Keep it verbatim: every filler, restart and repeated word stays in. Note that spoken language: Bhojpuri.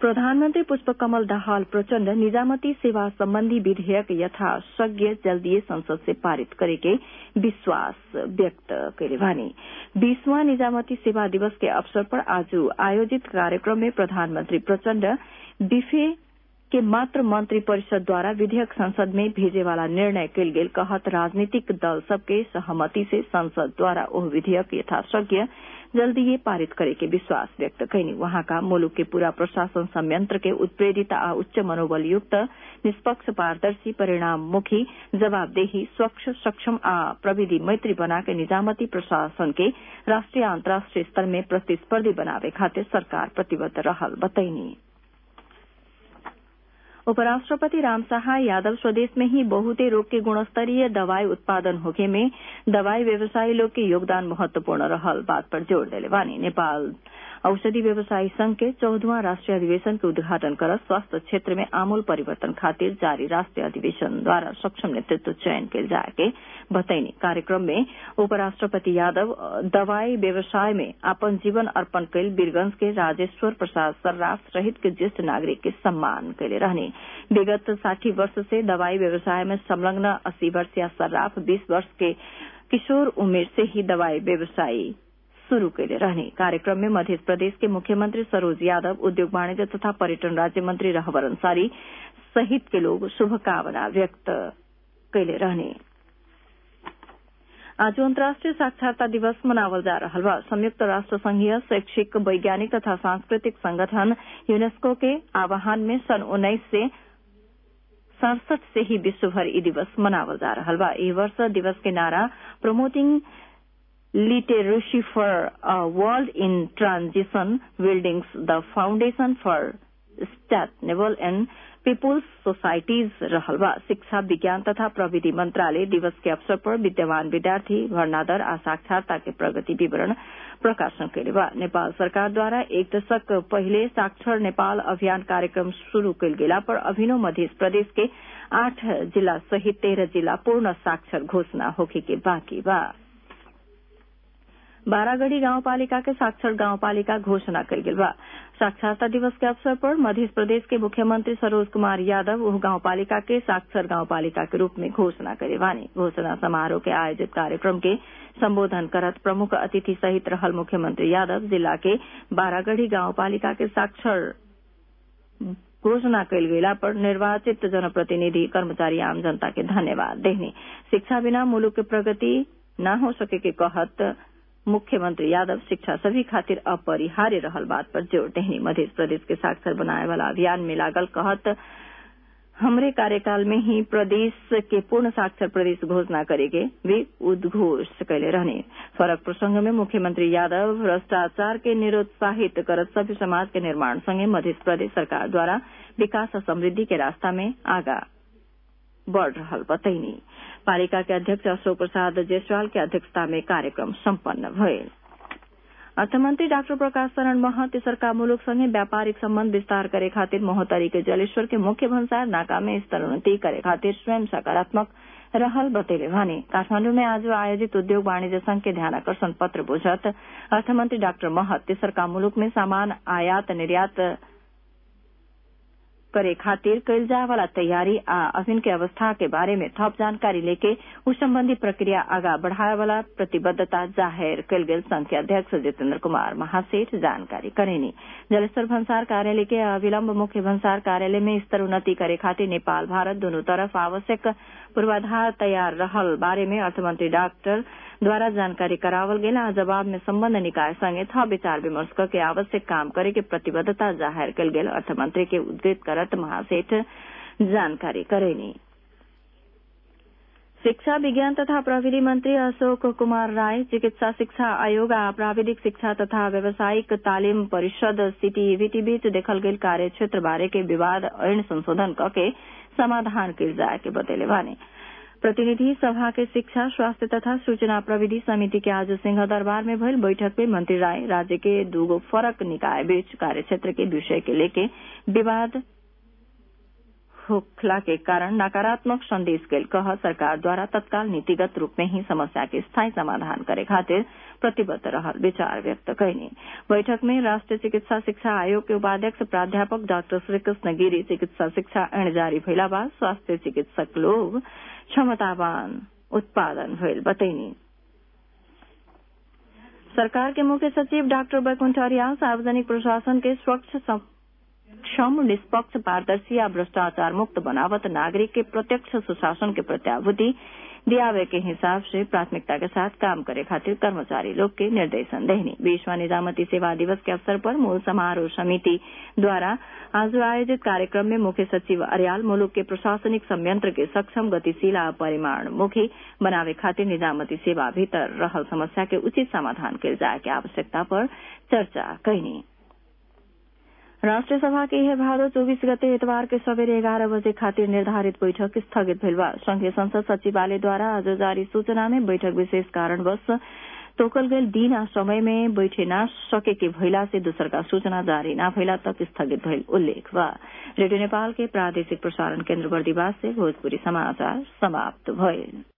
प्रधानमन्त्री पुष्पकमल दाहाल प्रचण्ड निजामती सेवा सम्बन्धी विधेयक यथाशीघ्र जल्दीय संसद से पारित करेके विश्वास व्यक्त करे भने बीसवां निजामती सेवा दिवस के अवसर पर आज आयोजित कार्यक्रम में प्रधानमंत्री प्रचण्ड बिफे के मात्र मंत्री परिषद द्वारा विधेयक संसद में भेजे वाला निर्णय कल गेल कहत राजनीतिक दल सबके सहमति से संसद द्वारा ओह विधेयक यथाशीघ्र जल्दी ये पारित करे के विश्वास व्यक्त कैनी। वहां का मुलुक के पूरा प्रशासन संयंत्र के उत्प्रेरित आ उच्च मनोबल युक्त निष्पक्ष पारदर्शी परिणाममुखी जवाबदेही स्वच्छ सक्षम आ प्रविधि मैत्री बना के निजामती प्रशासन के राष्ट्रीय अंतर्राष्ट्रीय स्तर में प्रतिस्पर्धी बनावे खातिर सरकार प्रतिबद्ध रहल बतैनी। उपराष्ट्रपति रामसहाय यादव स्वदेश में ही बहुते रोग के गुणस्तरीय दवाई उत्पादन होखे में दवाई व्यवसायी लोग के योगदान महत्वपूर्ण रहल बात पर जोड़ देले बानी। नेपाल औषधि व्यवसायी संघ के चौदहवां राष्ट्रीय अधिवेशन के उद्घाटन कर स्वास्थ्य क्षेत्र में आमूल परिवर्तन खातिर जारी राष्ट्रीय अधिवेशन द्वारा सक्षम नेतृत्व चयन के जाके बतैनी। कार्यक्रम में उपराष्ट्रपति यादव दवाई व्यवसाय में अपन जीवन अर्पण कैल वीरगंज के राजेश्वर प्रसाद सर्राफ सहित के ज्येष्ठ नागरिक के सम्मान कैले रहने। विगत साठी वर्ष से दवाई व्यवसाय में संलग्न अस्सी वर्षीय सर्राफ बीस वर्ष के किशोर उमेर से ही दवाई व्यवसायी शुरू कैले रहने। कार्यक्रम में मध्य प्रदेश के मुख्यमंत्री सरोज यादव, उद्योग वाणिज्य तथा पर्यटन राज्य मंत्री रहबर अंसारी सहित के लोग शुभकामना व्यक्त कैले रहने। आज अंतर्राष्ट्रीय साक्षरता दिवस मनावल जा रहा बा। संयुक्त राष्ट्र संघीय शैक्षिक वैज्ञानिक तथा सांस्कृतिक संगठन यूनेस्को के आह्वान में सन उन्नीस से सड़सठ से ही विश्वभर यह दिवस मनावल जा रहा बा। इस वर्ष दिवस के नारा promoting literacy for a world in transition buildings the foundation for sustainable and peoples societies रहल बा। शिक्षा विज्ञान तथा प्रविधि मंत्रालय दिवस के अवसर पर विद्यमान विद्यार्थी भर्ना दर आ साक्षरता के प्रगति विवरण प्रकाशन कैले बा। नेपाल सरकार द्वारा एक दशक पहले साक्षर नेपाल अभियान कार्यक्रम शुरू कैल गेला पर अभिनव मध्य प्रदेश के आठ जिला सहित तेरह जिला पूर्ण साक्षर घोषणा होखे के बाकी बा। बारागढ़ी गांवपालिका के साक्षर गांवपालिका घोषणा कल गेल बा। साक्षरता दिवस के अवसर पर मध्य प्रदेश के मुख्यमंत्री सरोज कुमार यादव उह गांवपालिका के साक्षर गांवपालिका के रूप में घोषणा करे बानी। घोषणा समारोह के आयोजित कार्यक्रम के संबोधन करत प्रमुख अतिथि सहित रहल मुख्यमंत्री यादव जिला के बारागढ़ी गांवपालिका के साक्षर घोषणा कल गेला पर निर्वाचित जनप्रतिनिधि कर्मचारी आम जनता के धन्यवाद देने। शिक्षा बिना मुलुक के प्रगति न हो सके के कहत मुख्यमंत्री यादव शिक्षा सभी खातिर अपरिहार्य रहल बात पर जोर देनी। मध्य प्रदेश के साक्षर बनाए वाला अभियान में लागल कहत हमरे कार्यकाल में ही प्रदेश के पूर्ण साक्षर प्रदेश घोषणा करेगे वे उद्घोष कैले रहने। फरक प्रसंग में मुख्यमंत्री यादव भ्रष्टाचार के निरुत्साहित करत सभ्य समाज के निर्माण संगे मध्य प्रदेश सरकार द्वारा विकास और समृद्धि के रास्ता में आगा बढ़ रहल बतैनी। पालिका के अध्यक्ष अशोक प्रसाद जायसवाल के अध्यक्षता में कार्यक्रम सम्पन्न भयल। अर्थमंत्री डाक्टर प्रकाश शरण महत तेसरका मुलुक संगे व्यापारिक सम्बन्ध विस्तार करे खातिर महोत्तरी के जलेश्वर के मुख्य भन्सार नाका में स्तरोन्नति करे खातिर स्वयं सकारात्मक रहल बतेले भने काठमांडू में आज आयोजित उद्योग वाणिज्य संघ के ध्यानाकर्षण पत्र बुझत अर्थमंत्री डाक्टर महत तेसरका मुलुक में सामान आयात निर्यात करे खातिर कैल जाए वाला तैयारी आ अभिन के अवस्था के बारे में थप जानकारी लेके उस संबंधी प्रक्रिया आगा बढ़ाए वाला प्रतिबद्धता जाहिर कैल गेल संघ के अध्यक्ष जितेन्द्र कुमार महासेठ जानकारी करेनी। जलेश्वर भन्सार कार्यालय के अविलंब मुख्य भन्सार कार्यालय में स्तरोन्नति करे खातिर नेपाल भारत दोनों तरफ आवश्यक पूर्वाधार तैयार रहल बारे में अर्थमंत्री डाक्टर द्वारा जानकारी करावल गेला। जवाब में संबंध निकाय संगे था विचार विमर्श करके आवश्यक काम करे के प्रतिबद्धता जाहिर कल गेल अर्थमंत्री के उद्धृत करत महासेठ जानकारी करेनी। शिक्षा विज्ञान तथा प्रविधि मंत्री अशोक कुमार राय चिकित्सा शिक्षा आयोग आ प्राविधिक शिक्षा तथा व्यावसायिक तालीम परिषद सीटीईवीटी बीच देखल गेल कार्य क्षेत्र बारे के विवाद ऐन संशोधन करके समाधान कल जाए के बतेले बानी। प्रतिनिधि सभा के शिक्षा स्वास्थ्य तथा सूचना प्रविधि समिति के आज सिंह दरबार में भइल बैठक में मंत्री राय राज्य के दूगो फरक निकाय बीच कार्य क्षेत्र के विषय के लेके विवाद होखला के कारण नकारात्मक संदेश गैल कह सरकार द्वारा तत्काल नीतिगत रूप में ही समस्या के स्थायी समाधान करे खातिर प्रतिबद्ध रहल विचार व्यक्त कैनी। बैठक में राष्ट्रीय चिकित्सा शिक्षा आयोग के उपाध्यक्ष प्राध्यापक डाक्टर श्रीकृष्ण गिरी चिकित्सा शिक्षा ऐन जारी भइला बाद स्वास्थ्य चिकित्सक लोग क्षमतावान उत्पादन भइल बतैनी। सरकार के मुख्य सचिव डाक्टर बैकुंठ आर्याल सार्वजनिक प्रशासन के स्वच्छ सक्षम निष्पक्ष पारदर्शी या भ्रष्टाचार मुक्त बनावत नागरिक के प्रत्यक्ष सुशासन के प्रत्याभूति दियावे के हिसाब से प्राथमिकता के साथ काम करे खातिर कर्मचारी लोग के निर्देशन देनी। विश्व निजामती सेवा दिवस के अवसर पर मूल समारोह समिति द्वारा आज आयोजित कार्यक्रम में मुख्य सचिव अर्याल मुलुक के प्रशासनिक संयंत्र के सक्षम गतिशील आ परिमाणमुखी बनावे खातिर निजामती सेवा भीतर रहल समस्या के उचित समाधान कयल जाय के आवश्यकता पर चर्चा कैनी। राष्ट्रीय सभा के यह भादो चौबीस गते इतवार के सवेरे ग्यारह बजे खातिर निर्धारित बैठक स्थगित भइल बा। संघीय संसद सचिवालय द्वारा आज जारी सूचना में बैठक विशेष कारणवश तोकल गयल दिन आ समय में बैठे न सके के भइला से दूसर का सूचना जारी न भइला तक स्थगित भइल उल्लेख बा। रेडियो नेपाल के प्रादेशिक प्रसारण केन्द्र बर्दिवास से भोजपुरी समाचार समाप्त भइल।